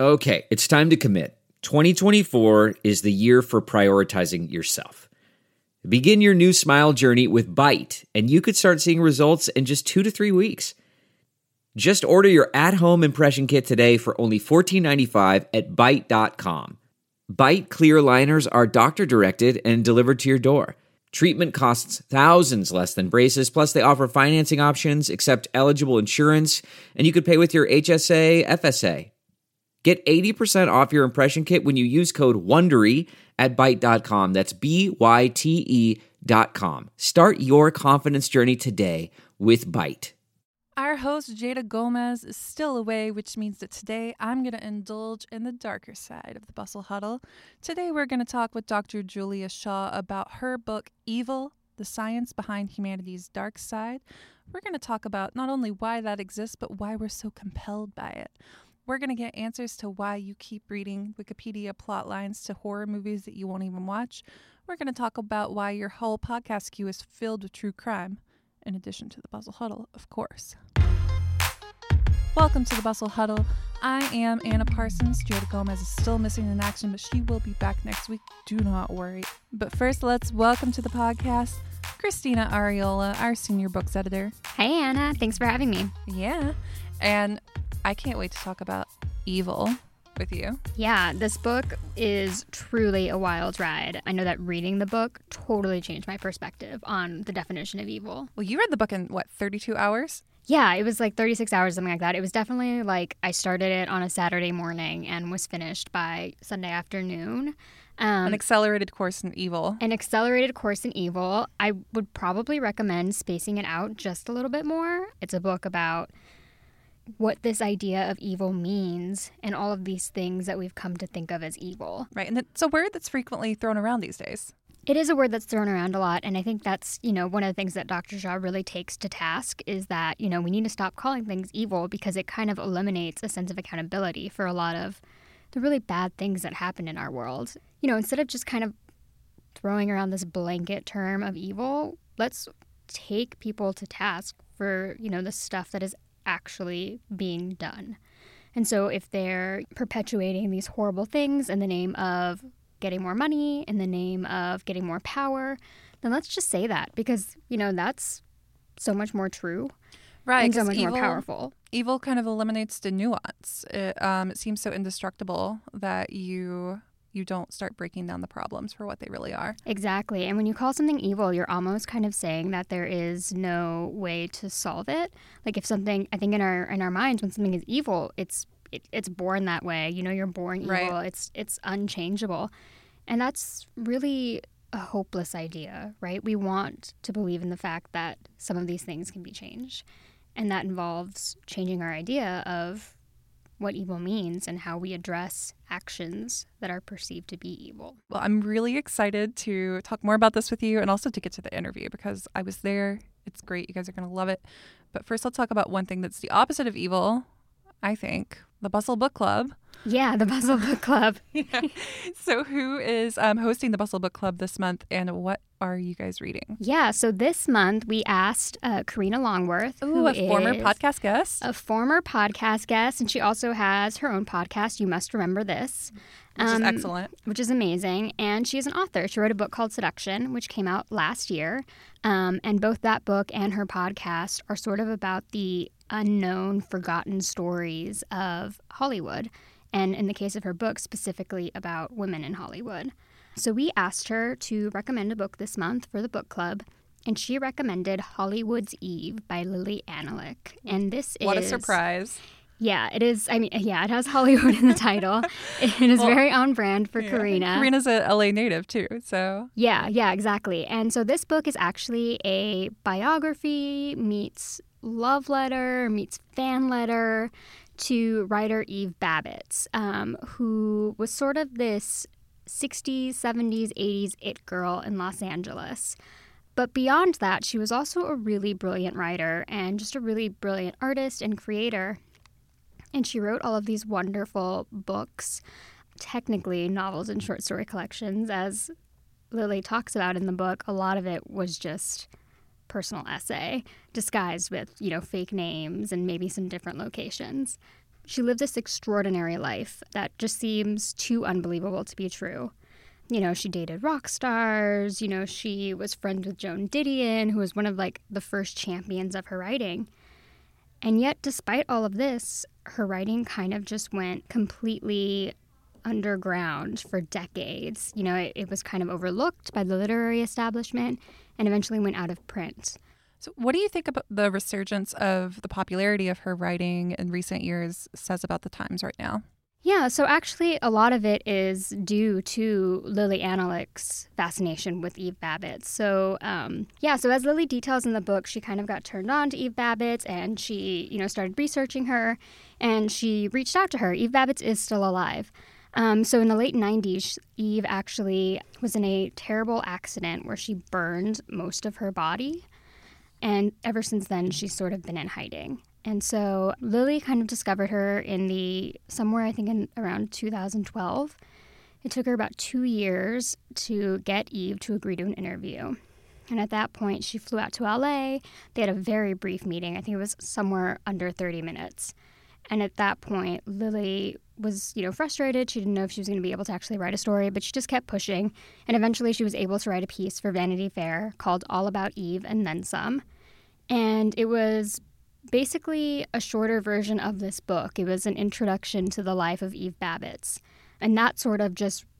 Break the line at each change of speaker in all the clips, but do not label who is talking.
Okay, it's time to commit. 2024 is the year for prioritizing yourself. Begin your new smile journey with Byte, and you could start seeing results in just 2 to 3 weeks. Just order your at-home impression kit today for only $14.95 at Byte.com. Byte clear liners are doctor-directed and delivered to your door. Treatment costs thousands less than braces, plus they offer financing options, accept eligible insurance, and you could pay with your HSA, FSA. Get 80% off your impression kit when you use code WONDERY at Byte.com. That's BYTE.com. Start your confidence journey today with Byte.
Our host, Jada Gomez, is still away, which means that today I'm going to indulge in the darker side of the Bustle Huddle. Today we're going to talk with Dr. Julia Shaw about her book, Evil, The Science Behind Humanity's Dark Side. We're going to talk about not only why that exists, but why we're so compelled by it. We're going to get answers to why you keep reading Wikipedia plot lines to horror movies that you won't even watch. We're going to talk about why your whole podcast queue is filled with true crime, in addition to the Bustle Huddle, of course. Welcome to the Bustle Huddle. I am Anna Parsons. Jada Gomez is still missing in action, but she will be back next week. Do not worry. But first, let's welcome to the podcast Christina Ariola, our senior books editor.
Hey, Anna. Thanks for having me.
Yeah. And I can't wait to talk about Evil with you.
Yeah, this book is truly a wild ride. I know that reading the book totally changed my perspective on the definition of evil.
Well, you read the book in, 32 hours?
Yeah, it was like 36 hours, something like that. It was definitely like I started it on a Saturday morning and was finished by Sunday afternoon.
An accelerated course in evil.
An accelerated course in evil. I would probably recommend spacing it out just a little bit more. It's a book about what this idea of evil means and all of these things that we've come to think of as evil.
Right, and it's a word that's frequently thrown around these days.
It is a word that's thrown around a lot, and I think that's, one of the things that Dr. Shaw really takes to task is that, we need to stop calling things evil because it kind of eliminates a sense of accountability for a lot of the really bad things that happen in our world. Instead of just kind of throwing around this blanket term of evil, let's take people to task for, the stuff that is actually being done. And so if they're perpetuating these horrible things in the name of getting more money, in the name of getting more power, then let's just say that because, that's so much more true.
Right.
And so much more powerful.
Evil kind of eliminates the nuance. It seems so indestructible that you don't start breaking down the problems for what they really are. Exactly.
And when you call something evil, you're almost kind of saying that there is no way to solve it. Like if something, I think in our minds, when something is evil, it's born that way. You're born evil.
Right.
It's unchangeable. And that's really a hopeless idea, right? We want to believe in the fact that some of these things can be changed. And that involves changing our idea of what evil means and how we address actions that are perceived to be evil.
Well, I'm really excited to talk more about this with you and also to get to the interview because I was there. It's great. You guys are going to love it. But first, let's talk about one thing that's the opposite of evil, I think, the Bustle Book Club.
Yeah, the Bustle Book Club.
Yeah. So who is hosting the Bustle Book Club this month and what are you guys reading?
Yeah, so this month we asked Karina Longworth, who
is a former podcast guest,
and she also has her own podcast, You Must Remember This.
Which is excellent.
Which is amazing. And she is an author. She wrote a book called Seduction, which came out last year. And both that book and her podcast are sort of about the unknown, forgotten stories of Hollywood. And in the case of her book, specifically about women in Hollywood. So we asked her to recommend a book this month for the book club, and she recommended Hollywood's Eve by Lily Analick. And this is...
What a surprise.
Yeah, it is. I mean, yeah, it has Hollywood in the title. It is very on brand for Karina.
Karina's a LA native, too, so...
Yeah, exactly. And so this book is actually a biography meets love letter, meets fan letter to writer Eve Babbitt, who was sort of this 60s, 70s, 80s it girl in Los Angeles. But beyond that, she was also a really brilliant writer and just a really brilliant artist and creator. And she wrote all of these wonderful books, technically novels and short story collections. As Lily talks about in the book, a lot of it was just personal essay disguised with, fake names and maybe some different locations. She lived this extraordinary life that just seems too unbelievable to be true. She dated rock stars. She was friends with Joan Didion, who was one of the first champions of her writing. And yet, despite all of this, her writing kind of just went completely underground for decades. It was kind of overlooked by the literary establishment and eventually went out of print.
So what do you think about the resurgence of the popularity of her writing in recent years says about the times right now?
Yeah, so actually a lot of it is due to Lily Analich's fascination with Eve Babbitt. So as Lily details in the book, she kind of got turned on to Eve Babbitt and she, started researching her and she reached out to her. Eve Babbitt is still alive. So in the late 90s, Eve actually was in a terrible accident where she burned most of her body. And ever since then, she's sort of been in hiding. And so Lily kind of discovered her in around 2012. It took her about 2 years to get Eve to agree to an interview. And at that point, she flew out to LA. They had a very brief meeting. I think it was somewhere under 30 minutes. And at that point, Lily was, frustrated. She didn't know if she was going to be able to actually write a story, but she just kept pushing. And eventually she was able to write a piece for Vanity Fair called All About Eve and Then Some. And it was basically a shorter version of this book. It was an introduction to the life of Eve Babbitt. And that sort of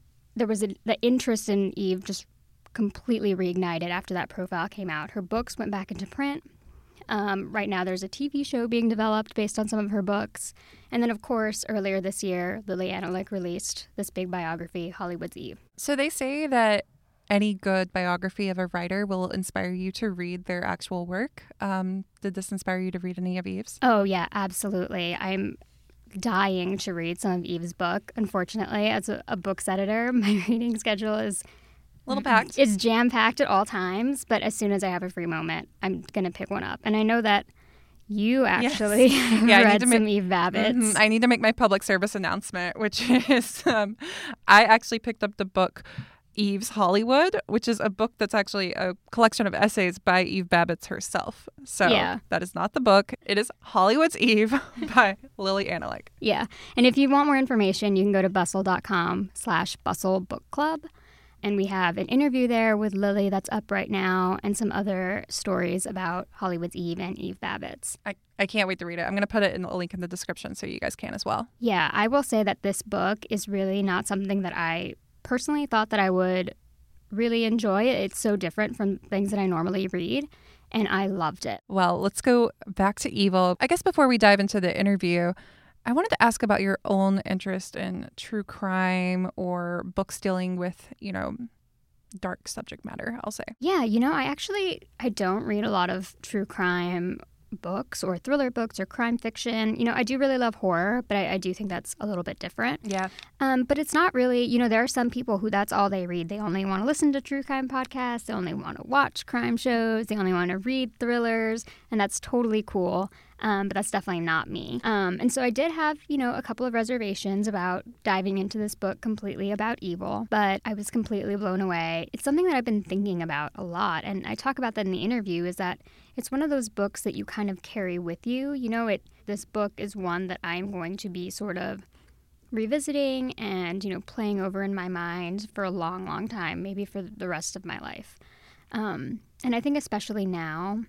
the interest in Eve just completely reignited after that profile came out. Her books went back into print. Right now there's a TV show being developed based on some of her books. And then, of course, earlier this year, Lily Analik released this big biography, Hollywood's Eve.
So they say that any good biography of a writer will inspire you to read their actual work. Did this inspire you to read any of Eve's?
Oh, yeah, absolutely. I'm dying to read some of Eve's book. Unfortunately, as a books editor, my reading schedule is
a little packed.
It's jam-packed at all times, but as soon as I have a free moment, I'm going to pick one up. And I know that you actually read some Eve Babbitt.
Mm-hmm. I need to make my public service announcement, which is I actually picked up the book Eve's Hollywood, which is a book that's actually a collection of essays by Eve Babbitt herself. So That is not the book. It is Hollywood's Eve by Lily Analik.
Yeah. And if you want more information, you can go to bustle.com/bustlebookclub. And we have an interview there with Lily that's up right now and some other stories about Hollywood's Eve and Eve Babbitt.
I can't wait to read it. I'm going to put it in a link in the description so you guys can as well.
Yeah, I will say that this book is really not something that I personally thought that I would really enjoy. It's so different from things that I normally read, and I loved it.
Well, let's go back to Evil. I guess before we dive into the interview, I wanted to ask about your own interest in true crime or books dealing with, dark subject matter, I'll say.
Yeah, I don't read a lot of true crime books or thriller books or crime fiction. I do really love horror, but I do think that's a little bit different.
Yeah.
But it's not really, there are some people who that's all they read. They only want to listen to true crime podcasts. They only want to watch crime shows. They only want to read thrillers. And that's totally cool. But that's definitely not me. And so I did have, a couple of reservations about diving into this book completely about evil, but I was completely blown away. It's something that I've been thinking about a lot, and I talk about that in the interview, is that it's one of those books that you kind of carry with you. This book is one that I'm going to be sort of revisiting and, playing over in my mind for a long, long time, maybe for the rest of my life. And I think especially now,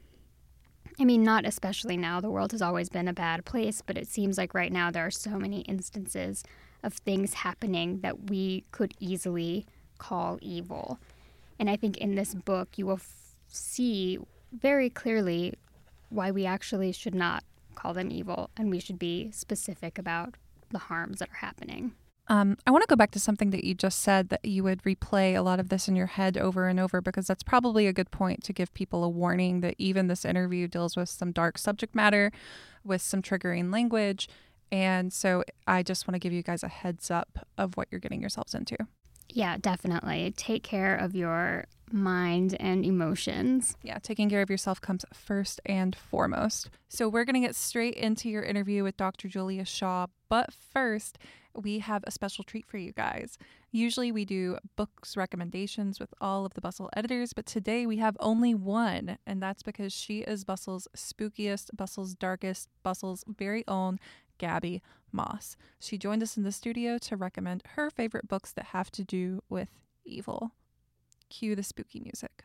not especially now, the world has always been a bad place, but it seems like right now there are so many instances of things happening that we could easily call evil. And I think in this book you will see very clearly why we actually should not call them evil, and we should be specific about the harms that are happening.
I want to go back to something that you just said, that you would replay a lot of this in your head over and over, because that's probably a good point to give people a warning that even this interview deals with some dark subject matter, with some triggering language. And so I just want to give you guys a heads up of what you're getting yourselves into.
Yeah, definitely. Take care of your mind and emotions.
Yeah, taking care of yourself comes first and foremost. So we're going to get straight into your interview with Dr. Julia Shaw. But first, we have a special treat for you guys. Usually we do books recommendations with all of the Bustle editors, but today we have only one, and that's because she is Bustle's spookiest, Bustle's darkest, Bustle's very own Gabby Moss. She joined us in the studio to recommend her favorite books that have to do with evil. Cue the spooky music.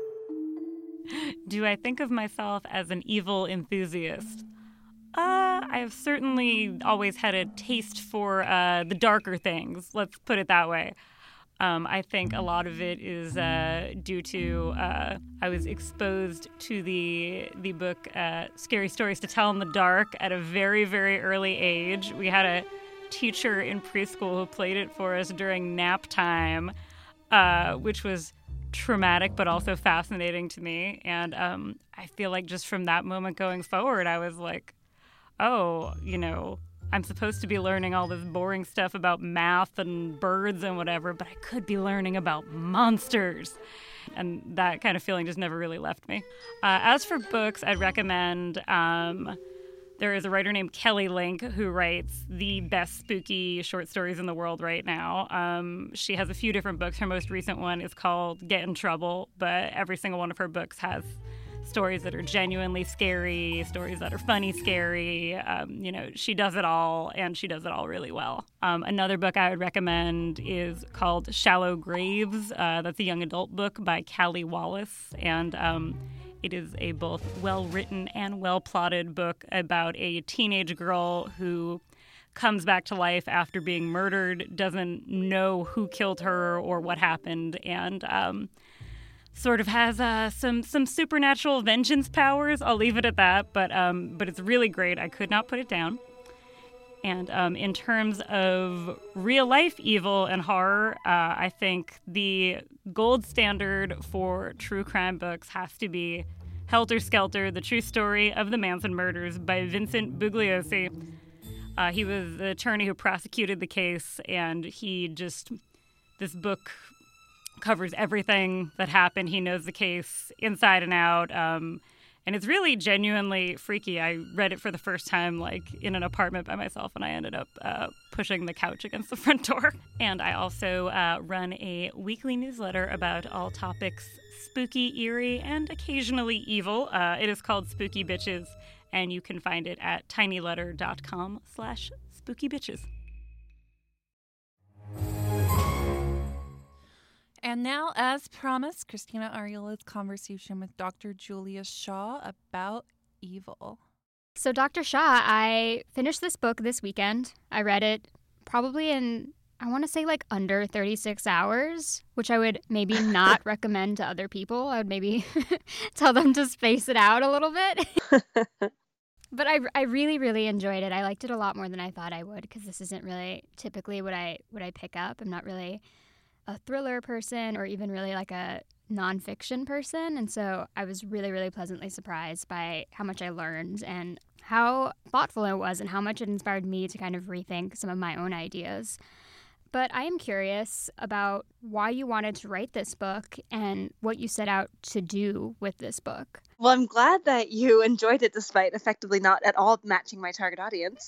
Do I think of myself as an evil enthusiast? I have certainly always had a taste for the darker things, let's put it that way. I think a lot of it is due to I was exposed to the book Scary Stories to Tell in the Dark at a very, very early age. We had a teacher in preschool who played it for us during nap time, which was traumatic but also fascinating to me. And I feel like just from that moment going forward, I was like, oh, I'm supposed to be learning all this boring stuff about math and birds and whatever, but I could be learning about monsters. And that kind of feeling just never really left me. As for books, I'd recommend there is a writer named Kelly Link who writes the best spooky short stories in the world right now. She has a few different books. Her most recent one is called Get in Trouble, but every single one of her books has stories that are genuinely scary, stories that are funny, scary. She does it all, and she does it all really well. Another book I would recommend is called Shallow Graves. That's a young adult book by Callie Wallace, and it is a both well-written and well-plotted book about a teenage girl who comes back to life after being murdered, doesn't know who killed her or what happened, and sort of has some supernatural vengeance powers. I'll leave it at that, but it's really great. I could not put it down. And in terms of real-life evil and horror, I think the gold standard for true crime books has to be Helter Skelter, The True Story of the Manson Murders by Vincent Bugliosi. He was the attorney who prosecuted the case, and this book covers everything that happened. He knows the case inside and out. And it's really genuinely freaky. I read it for the first time, in an apartment by myself, and I ended up pushing the couch against the front door. And I also run a weekly newsletter about all topics spooky, eerie, and occasionally evil. It is called Spooky Bitches, and you can find it at tinyletter.com/spookybitches.
And now, as promised, Christina Ariola's conversation with Dr. Julia Shaw about evil.
So, Dr. Shaw, I finished this book this weekend. I read it probably in, I want to say, under 36 hours, which I would maybe not recommend to other people. I would maybe tell them to space it out a little bit. But I really, really enjoyed it. I liked it a lot more than I thought I would, because this isn't really typically what I pick up. I'm not really a thriller person or even really a nonfiction person. And so I was really, really pleasantly surprised by how much I learned and how thoughtful it was and how much it inspired me to kind of rethink some of my own ideas. But I am curious about why you wanted to write this book and what you set out to do with this book.
Well, I'm glad that you enjoyed it despite effectively not at all matching my target audience.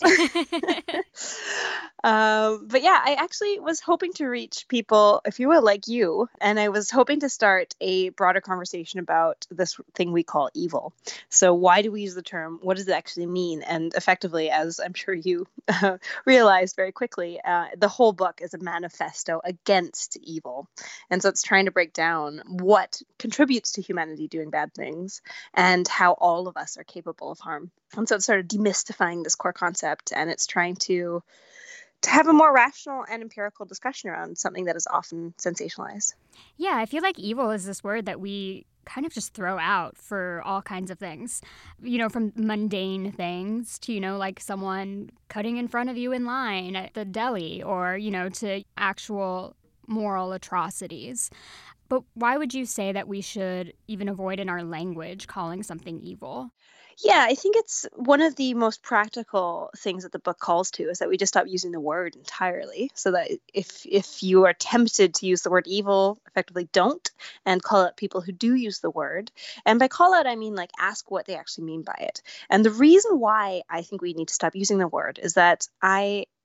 But yeah, I actually was hoping to reach people, if you will, like you. And I was hoping to start a broader conversation about this thing we call evil. So why do we use the term? What does it actually mean? And effectively, as I'm sure you realized very quickly, the whole book is a manifesto against evil. And so it's trying to break down what contributes to humanity doing bad things and how all of us are capable of harm. And so it's sort of demystifying this core concept, and it's trying to have a more rational and empirical discussion around something that is often sensationalized.
Yeah, I feel like evil is this word that we kind of just throw out for all kinds of things, from mundane things to, someone cutting in front of you in line at the deli or, to actual moral atrocities. But why would you say that we should even avoid in our language calling something evil?
Yeah, I think it's one of the most practical things that the book calls to is that we just stop using the word entirely. So that if you are tempted to use the word evil, effectively don't, and call out people who do use the word. And by call out, I mean ask what they actually mean by it. And the reason why I think we need to stop using the word is that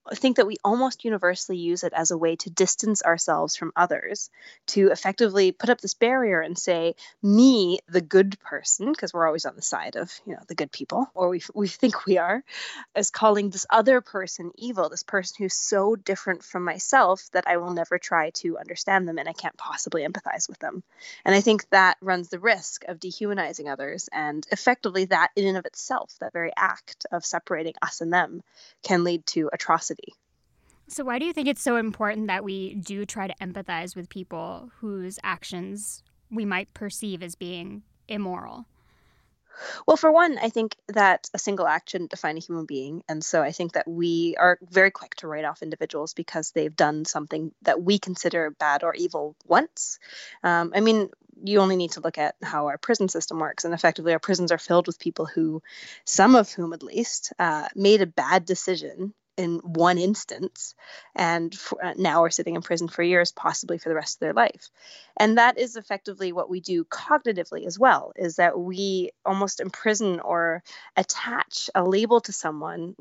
think that we almost universally use it as a way to distance ourselves from others, to effectively put up this barrier and say, me, the good person, because we're always on the side of, the good people, or we think we are, as calling this other person evil, this person who's so different from myself that I will never try to understand them and I can't possibly empathize with them. And I think that runs the risk of dehumanizing others, and effectively that in and of itself, that very act of separating us and them, can lead to atrocity.
So why do you think it's so important that we do try to empathize with people whose actions we might perceive as being immoral?
Well, for one, I think that a single act shouldn't define a human being. And so I think that we are very quick to write off individuals because they've done something that we consider bad or evil once. You only need to look at how our prison system works. And effectively, our prisons are filled with people who, some of whom at least, made a bad decision in one instance, and now are sitting in prison for years, possibly for the rest of their life. And that is effectively what we do cognitively as well, is that we almost imprison or attach a label to someone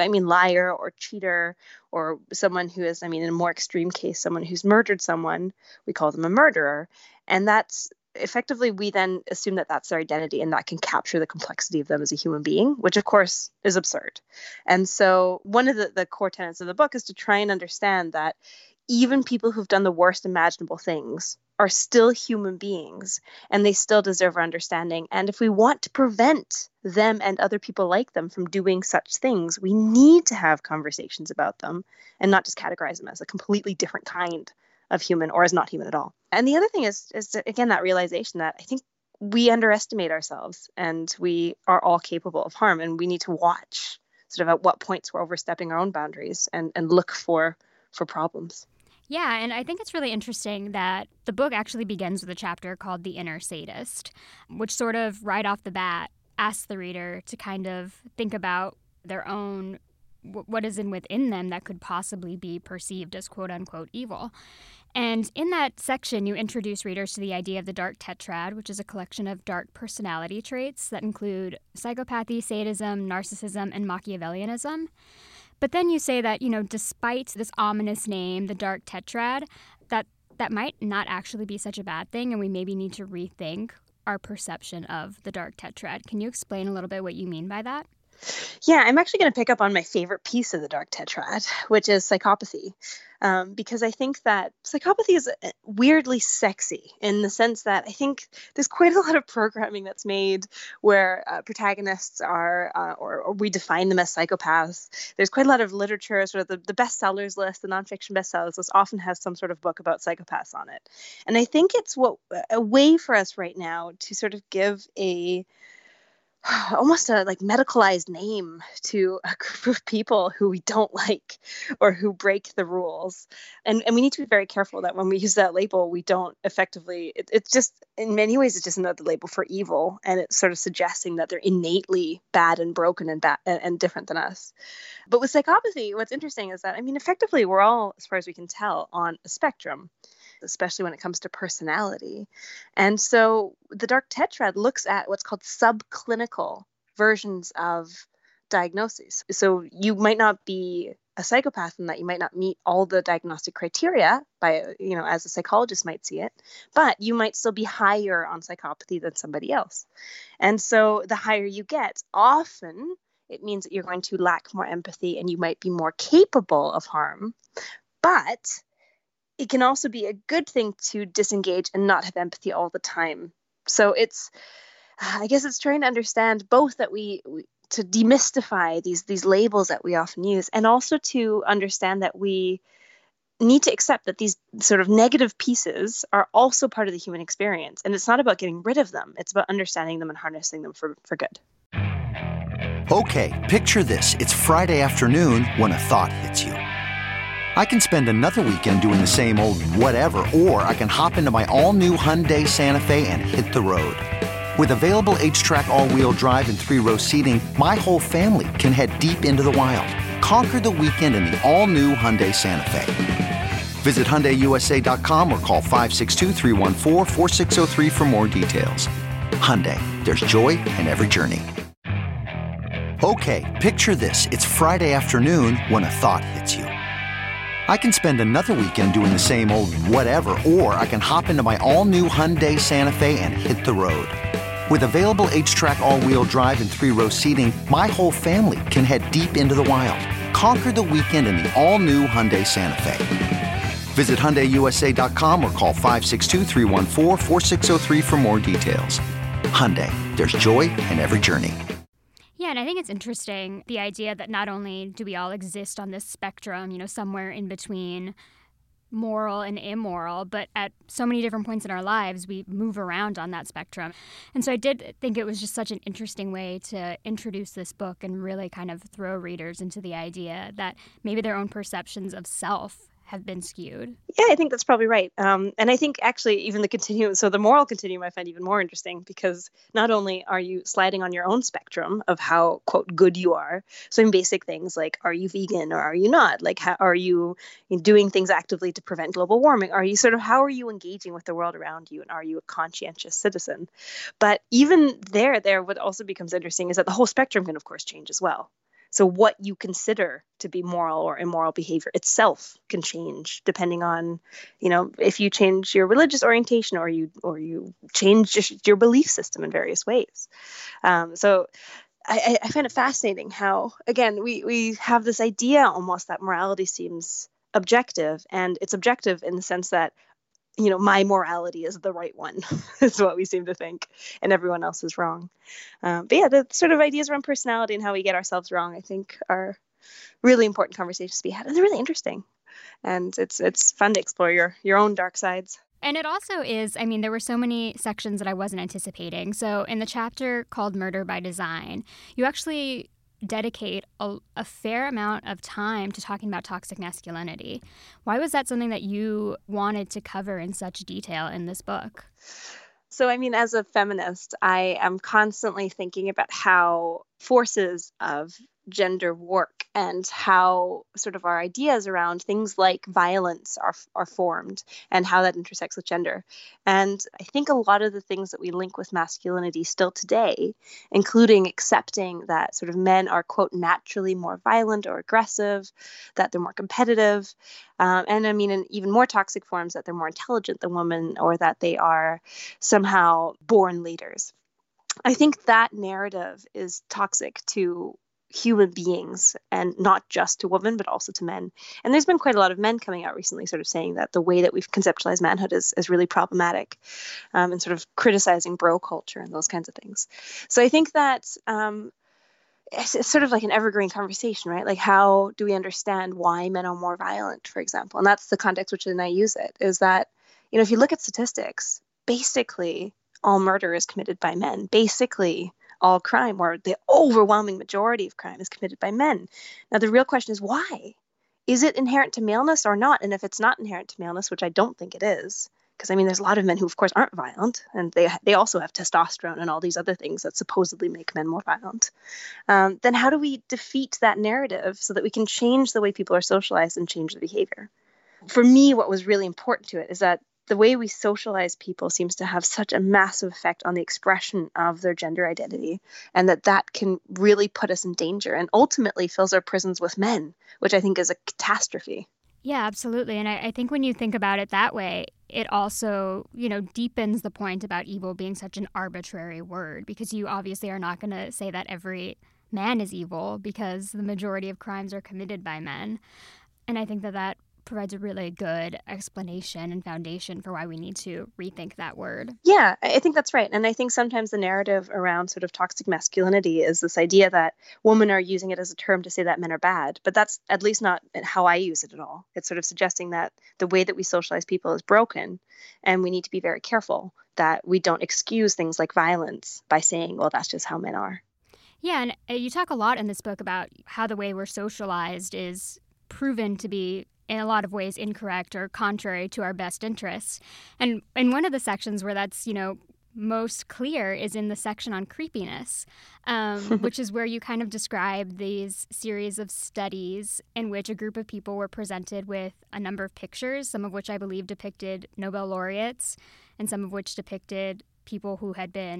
liar or cheater, or someone who is, in a more extreme case, someone who's murdered someone, we call them a murderer. And that's effectively, we then assume that that's their identity, and that can capture the complexity of them as a human being, which of course is absurd. And so one of the core tenets of the book is to try and understand that even people who've done the worst imaginable things are still human beings, and they still deserve our understanding. And if we want to prevent them and other people like them from doing such things, we need to have conversations about them and not just categorize them as a completely different kind of human or as not human at all. And the other thing is again, that realization that I think we underestimate ourselves, and we are all capable of harm, and we need to watch sort of at what points we're overstepping our own boundaries and look for problems.
Yeah, and I think it's really interesting that the book actually begins with a chapter called The Inner Sadist, which sort of right off the bat asks the reader to kind of think about their own, what is within them that could possibly be perceived as quote-unquote evil. And in that section, you introduce readers to the idea of the dark tetrad, which is a collection of dark personality traits that include psychopathy, sadism, narcissism, and Machiavellianism. But then you say that, despite this ominous name, the dark tetrad, that might not actually be such a bad thing, and we maybe need to rethink our perception of the dark tetrad. Can you explain a little bit what you mean by that?
Yeah, I'm actually going to pick up on my favorite piece of the dark tetrad, which is psychopathy, because I think that psychopathy is weirdly sexy in the sense that I think there's quite a lot of programming that's made where protagonists are, or we define them as psychopaths. There's quite a lot of literature, sort of the bestsellers list, the nonfiction bestsellers list often has some sort of book about psychopaths on it. And I think it's a way for us right now to sort of give almost a medicalized name to a group of people who we don't like or who break the rules. And we need to be very careful that when we use that label, we don't effectively, it's just, in many ways, it's just another label for evil. And it's sort of suggesting that they're innately bad and broken and bad and different than us. But with psychopathy, what's interesting is that, effectively, we're all, as far as we can tell, on a spectrum, especially when it comes to personality. And so the dark tetrad looks at what's called subclinical versions of diagnoses. So you might not be a psychopath in that you might not meet all the diagnostic criteria by, as a psychologist might see it, but you might still be higher on psychopathy than somebody else. And so the higher you get, often it means that you're going to lack more empathy and you might be more capable of harm. But it can also be a good thing to disengage and not have empathy all the time. So I guess it's trying to understand both that we to demystify these labels that we often use, and also to understand that we need to accept that these sort of negative pieces are also part of the human experience. And it's not about getting rid of them. It's about understanding them and harnessing them for good.
Okay, picture this. It's Friday afternoon when a thought hits you. I can spend another weekend doing the same old whatever, or I can hop into my all-new Hyundai Santa Fe and hit the road. With available H-Track all-wheel drive and 3-row seating, my whole family can head deep into the wild. Conquer the weekend in the all-new Hyundai Santa Fe. Visit HyundaiUSA.com or call 562-314-4603 for more details. Hyundai, there's joy in every journey. Okay, picture this. It's Friday afternoon when a thought hits you. I can spend another weekend doing the same old whatever, or I can hop into my all-new Hyundai Santa Fe and hit the road. With available H-Track all-wheel drive and 3-row seating, my whole family can head deep into the wild. Conquer the weekend in the all-new Hyundai Santa Fe. Visit HyundaiUSA.com or call 562-314-4603 for more details. Hyundai, there's joy in every journey.
Yeah, and I think it's interesting, the idea that not only do we all exist on this spectrum, somewhere in between moral and immoral, but at so many different points in our lives, we move around on that spectrum. And so I did think it was just such an interesting way to introduce this book and really kind of throw readers into the idea that maybe their own perceptions of self have been skewed.
Yeah, I think that's probably right. And I think actually even the continuum, so the moral continuum I find even more interesting, because not only are you sliding on your own spectrum of how, quote, good you are, so in basic things like, are you vegan or are you not? Like, how, are you doing things actively to prevent global warming? Are you how are you engaging with the world around you? And are you a conscientious citizen? But even there, what also becomes interesting is that the whole spectrum can, of course, change as well. So what you consider to be moral or immoral behavior itself can change depending on, if you change your religious orientation or you change just your belief system in various ways. So I find it fascinating how, again, we have this idea almost that morality seems objective, and it's objective in the sense that my morality is the right one, is what we seem to think, and everyone else is wrong. But yeah, the sort of ideas around personality and how we get ourselves wrong, I think, are really important conversations to be had. And they're really interesting. And it's fun to explore your own dark sides.
And it also is, there were so many sections that I wasn't anticipating. So in the chapter called Murder by Design, you actually dedicate a fair amount of time to talking about toxic masculinity. Why was that something that you wanted to cover in such detail in this book?
So, as a feminist, I am constantly thinking about how forces of gender work and how sort of our ideas around things like violence are formed and how that intersects with gender. And I think a lot of the things that we link with masculinity still today, including accepting that sort of men are, quote, naturally more violent or aggressive, that they're more competitive, and in even more toxic forms, that they're more intelligent than women, or that they are somehow born leaders. I think that narrative is toxic to human beings, and not just to women, but also to men. And there's been quite a lot of men coming out recently sort of saying that the way that we've conceptualized manhood is really problematic, and sort of criticizing bro culture and those kinds of things. So I think that it's sort of like an evergreen conversation, right? Like, how do we understand why men are more violent, for example? And that's the context which then I use it, is that, if you look at statistics, basically all murder is committed by men. Basically, all crime, or the overwhelming majority of crime, is committed by men. Now, the real question is why? Is it inherent to maleness or not? And if it's not inherent to maleness, which I don't think it is, because there's a lot of men who, of course, aren't violent, and they also have testosterone and all these other things that supposedly make men more violent, then how do we defeat that narrative so that we can change the way people are socialized and change the behavior? For me, what was really important to it is that the way we socialize people seems to have such a massive effect on the expression of their gender identity, and that can really put us in danger and ultimately fills our prisons with men, which I think is a catastrophe.
Yeah, absolutely. And I think when you think about it that way, it also, deepens the point about evil being such an arbitrary word, because you obviously are not going to say that every man is evil, because the majority of crimes are committed by men. And I think that provides a really good explanation and foundation for why we need to rethink that word.
Yeah, I think that's right. And I think sometimes the narrative around sort of toxic masculinity is this idea that women are using it as a term to say that men are bad, but that's at least not how I use it at all. It's sort of suggesting that the way that we socialize people is broken, and we need to be very careful that we don't excuse things like violence by saying, well, that's just how men are.
Yeah, and you talk a lot in this book about how the way we're socialized is proven to be in a lot of ways incorrect or contrary to our best interests. And in one of the sections where that's, most clear is in the section on creepiness, which is where you kind of describe these series of studies in which a group of people were presented with a number of pictures, some of which I believe depicted Nobel laureates, and some of which depicted people who had been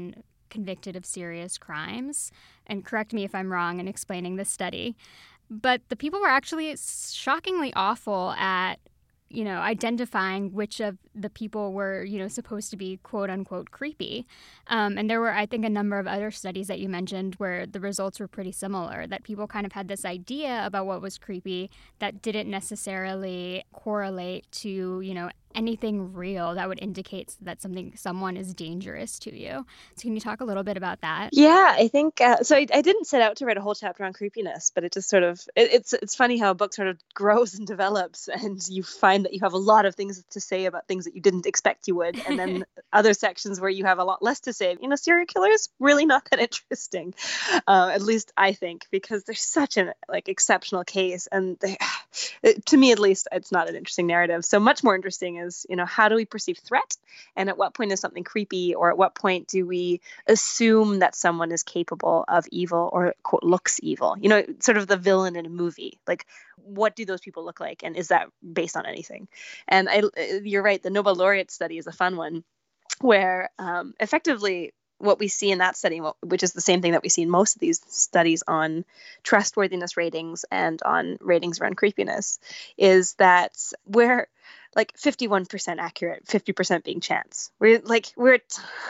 convicted of serious crimes. And correct me if I'm wrong in explaining this study. But the people were actually shockingly awful at, identifying which of the people were, supposed to be quote unquote creepy. And there were, I think, a number of other studies that you mentioned where the results were pretty similar, that people kind of had this idea about what was creepy that didn't necessarily correlate to, anything real that would indicate that someone is dangerous to you. So can you talk a little bit about that?
Yeah, I think so. I didn't set out to write a whole chapter on creepiness, but it just sort of it's funny how a book sort of grows and develops, and you find that you have a lot of things to say about things that you didn't expect you would, and then other sections where you have a lot less to say. Serial killers really not that interesting, at least I think, because they're such an exceptional case, and to me at least, it's not an interesting narrative. So much more interesting is, how do we perceive threat, and at what point is something creepy, or at what point do we assume that someone is capable of evil or quote looks evil? Sort of the villain in a movie. Like, what do those people look like, and is that based on anything? And you're right. The Nobel laureate study is a fun one, where effectively what we see in that study, which is the same thing that we see in most of these studies on trustworthiness ratings and on ratings around creepiness, is that we're 51% accurate, 50% being chance. We're a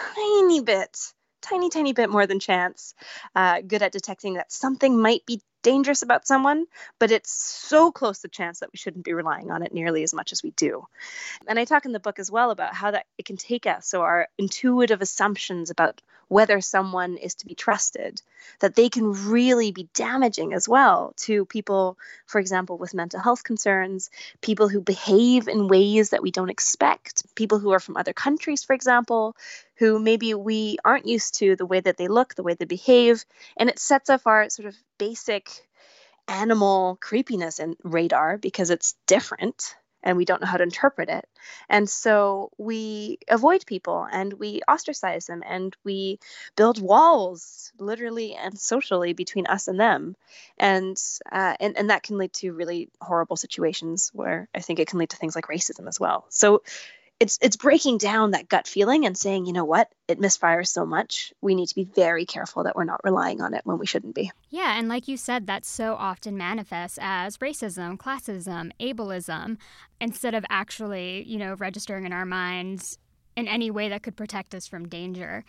tiny bit more than chance, good at detecting that something might be dangerous about someone, but it's so close to chance that we shouldn't be relying on it nearly as much as we do. And I talk in the book as well about how that it can take us, so our intuitive assumptions about whether someone is to be trusted, that they can really be damaging as well to people, for example, with mental health concerns, people who behave in ways that we don't expect, people who are from other countries, for example, who maybe we aren't used to the way that they look, the way they behave, and it sets off our sort of basic animal creepiness and radar because it's different and we don't know how to interpret it. And so we avoid people and we ostracize them and we build walls literally and socially between us and them. And that can lead to really horrible situations where I think it can lead to things like racism as well. So it's breaking down that gut feeling and saying, you know what, it misfires so much. We need to be very careful that we're not relying on it when we shouldn't be.
Yeah, and like you said, that so often manifests as racism, classism, ableism, instead of actually, registering in our minds in any way that could protect us from danger.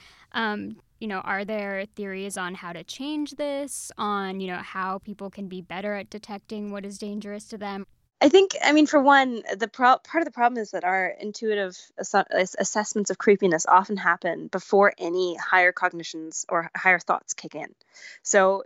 Are there theories on how to change this, on, how people can be better at detecting what is dangerous to them?
I think, for one, part of the problem is that our intuitive assessments of creepiness often happen before any higher cognitions or higher thoughts kick in. So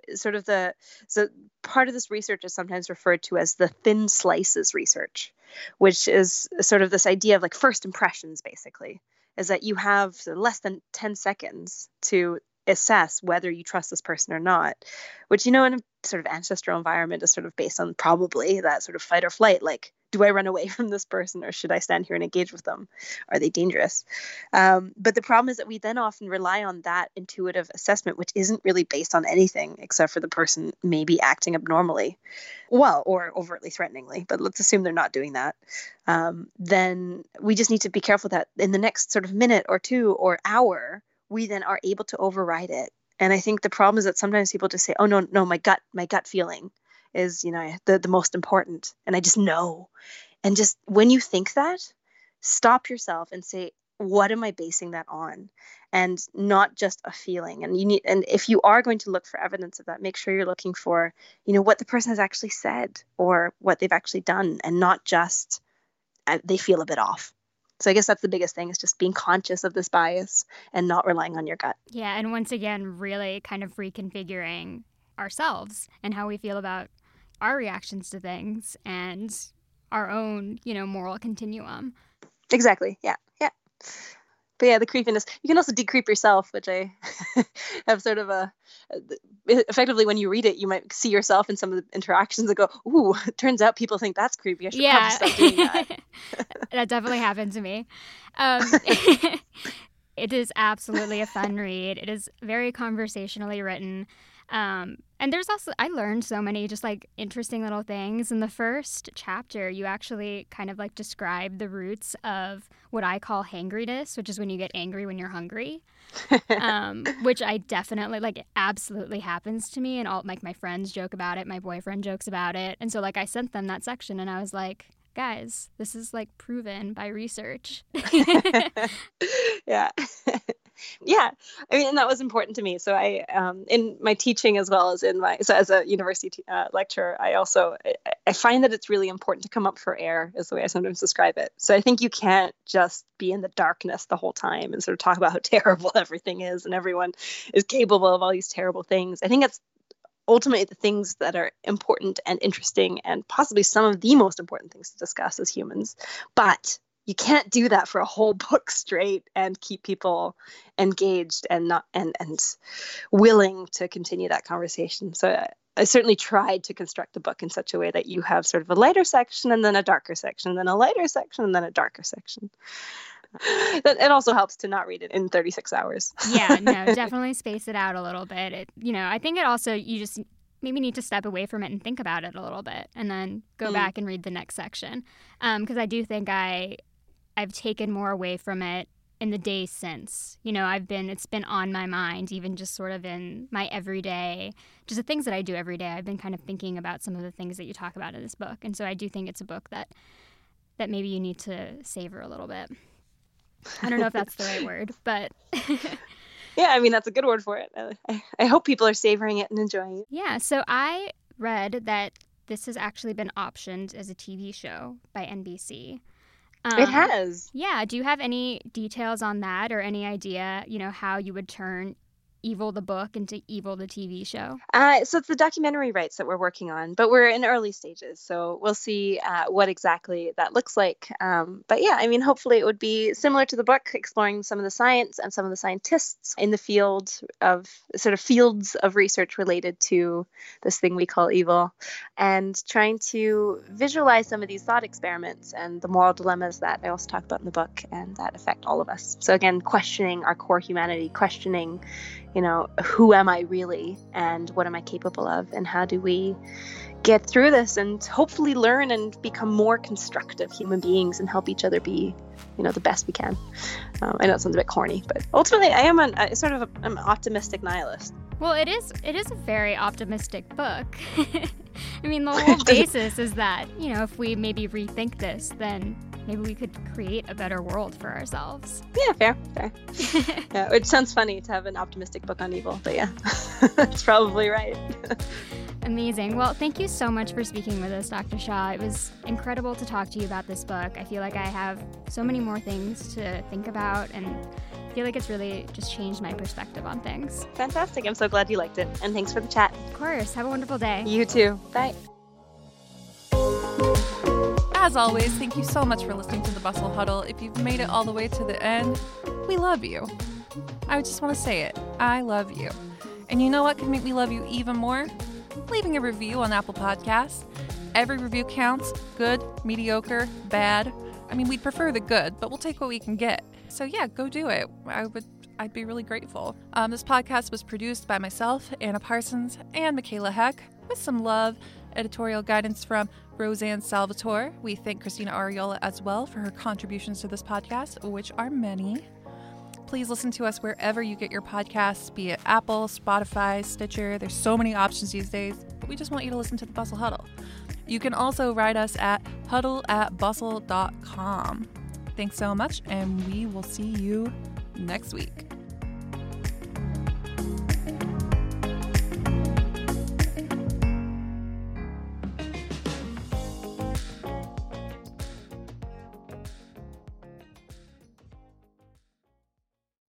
part of this research is sometimes referred to as the thin slices research, which is sort of this idea of first impressions, basically, is that you have less than 10 seconds to assess whether you trust this person or not, which, in a sort of ancestral environment is sort of based on probably that sort of fight or flight, do I run away from this person or should I stand here and engage with them? Are they dangerous? But the problem is that we then often rely on that intuitive assessment, which isn't really based on anything except for the person maybe acting abnormally, or overtly threateningly, but let's assume they're not doing that. Then we just need to be careful that in the next sort of minute or two or hour, we then are able to override it. And I think the problem is that sometimes people just say, oh, no, my gut feeling is, the most important. And I just know. And just when you think that, stop yourself and say, what am I basing that on? And not just a feeling. And if you are going to look for evidence of that, make sure you're looking for, what the person has actually said or what they've actually done, and not just they feel a bit off. So I guess that's the biggest thing, is just being conscious of this bias and not relying on your gut.
Yeah, and once again, really kind of reconfiguring ourselves and how we feel about our reactions to things and our own, moral continuum.
Exactly. Yeah. But yeah, the creepiness. You can also decreep yourself, which I have sort of effectively when you read it, you might see yourself in some of the interactions and go, ooh, it turns out people think that's creepy. I should probably stop doing that.
That definitely happened to me. It is absolutely a fun read. It is very conversationally written. And there's also, I learned so many just like interesting little things. In the first chapter, you actually kind of like describe the roots of what I call hangriness, which is when you get angry when you're hungry, which I definitely, like, it absolutely happens to me. And all, like, my friends joke about it. My boyfriend jokes about it. And so, like, I sent them that section and I was like, guys, this is like proven by research.
Yeah. Yeah, I mean, and that was important to me. So I, in my teaching as well as as a university lecturer, I find that it's really important to come up for air, is the way I sometimes describe it. So I think you can't just be in the darkness the whole time and sort of talk about how terrible everything is and everyone is capable of all these terrible things. I think that's ultimately the things that are important and interesting and possibly some of the most important things to discuss as humans. But you can't do that for a whole book straight and keep people engaged and not and willing to continue that conversation. So I certainly tried to construct the book in such a way that you have sort of a lighter section and then a darker section, and then a lighter section and then a darker section. It also helps to not read it in 36 hours.
Yeah, no, definitely space it out a little bit. I think it also, you just maybe need to step away from it and think about it a little bit and then go back and read the next section. Because I do think I've taken more away from it in the days since. It's been on my mind, even just sort of in my everyday, just the things that I do every day. I've been kind of thinking about some of the things that you talk about in this book. And so I do think it's a book that maybe you need to savor a little bit. I don't know if that's the right word, but...
Yeah, I mean, that's a good word for it. I hope people are savoring it and enjoying it.
Yeah, so I read that this has actually been optioned as a TV show by NBC.
It has.
Yeah. Do you have any details on that or any idea, how you would turn Evil the book into Evil the TV show?
So it's the documentary rights that we're working on, but we're in early stages. So we'll see what exactly that looks like. But yeah, I mean, hopefully it would be similar to the book, exploring some of the science and some of the scientists in the fields of research related to this thing we call evil, and trying to visualize some of these thought experiments and the moral dilemmas that I also talk about in the book and that affect all of us. So again, questioning our core humanity, questioning who am I really and what am I capable of, and how do we get through this and hopefully learn and become more constructive human beings and help each other be, the best we can. I know it sounds a bit corny, but ultimately I am an optimistic nihilist.
Well, it is a very optimistic book. I mean, the whole basis is that, if we maybe rethink this, then maybe we could create a better world for ourselves.
Yeah, fair. Yeah, it sounds funny to have an optimistic book on evil, but yeah, that's probably right.
Amazing. Well, thank you so much for speaking with us, Dr. Shaw. It was incredible to talk to you about this book. I feel like I have so many more things to think about, and I feel like it's really just changed my perspective on things.
Fantastic. I'm so glad you liked it, and thanks for the chat.
Of course. Have a wonderful day.
You too. Bye.
As always, thank you so much for listening to the Bustle Huddle. If you've made it all the way to the end, we love you. I just want to say it. I love you. And you know what can make me love you even more? Leaving a review on Apple Podcasts. Every review counts. Good, mediocre, bad. I mean, we'd prefer the good, but we'll take what we can get. So yeah, go do it. I'd be really grateful. This podcast was produced by myself, Anna Parsons, and Michaela Heck, with some love, editorial guidance from Roseanne Salvatore. We thank Christina Ariola as well for her contributions to this podcast, which are many. Please listen to us wherever you get your podcasts, be it Apple, Spotify, Stitcher. There's so many options these days, but we just want you to listen to the Bustle Huddle. You can also write us at huddle@bustle.com. Thanks so much, and we will see you next week.